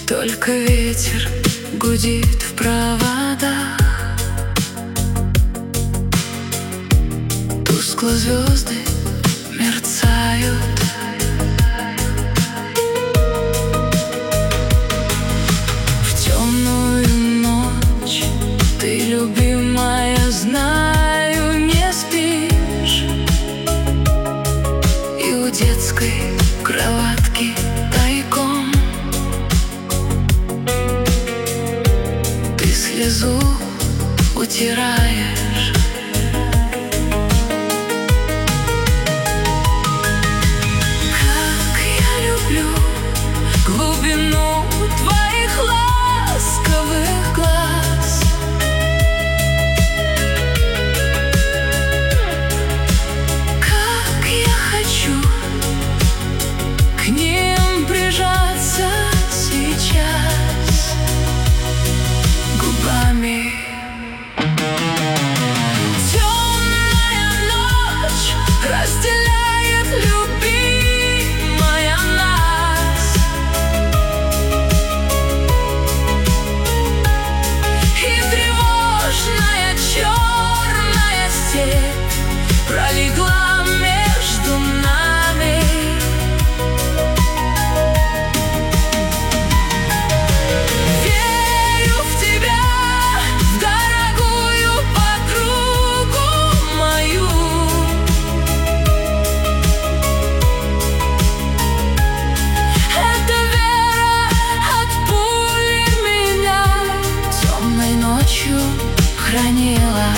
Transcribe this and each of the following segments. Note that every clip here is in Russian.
Только ветер гудит в проводах, тускло звезды мерцают. В темную ночь ты, любимая, знаю, не спишь, и у детской кроватки тайком ты слезу утираешь. Как я люблю глубину твоих ласковых глаз, как я хочу к ним прижаться сейчас губами. Темная ночь разделяет, любимая, нас, и тревожная черная степь пролегла между нами. Верю в тебя, в дорогую подругу мою. Эта вера от пули меня темной ночью хранила.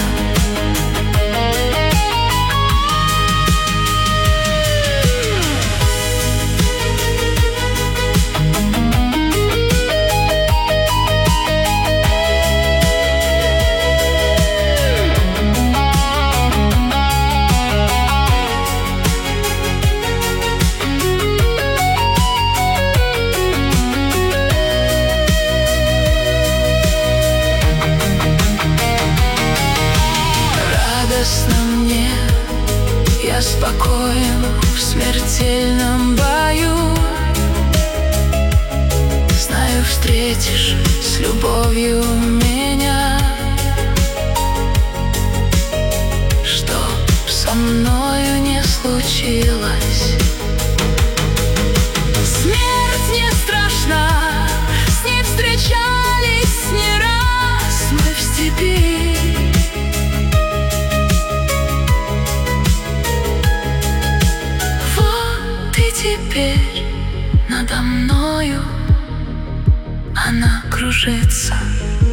Радостно мне, я спокоен в смертельном бою. Знаю, встретишь с любовью меня, что со мною не случилось. Смерть не страшна, с ней встречались не раз мы в степи. Теперь надо мною она кружится.